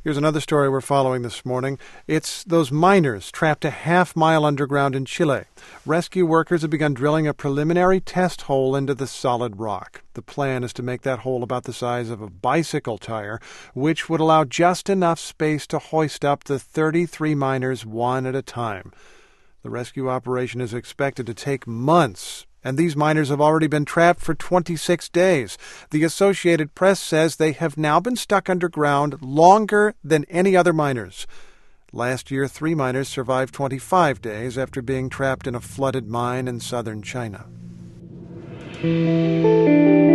Here's another story we're following this morning. It's those miners trapped a half-mile underground in Chile. Rescue workers have begun drilling a preliminary test hole into the solid rock. The plan is to make that hole about the size of a bicycle tire, which would allow just enough space to hoist up the 33 miners one at a time. The rescue operation is expected to take months, and these miners have already been trapped for 26 days. The Associated Press says they have now been stuck underground longer than any other miners. Last year, 3 miners survived 25 days after being trapped in a flooded mine in southern China.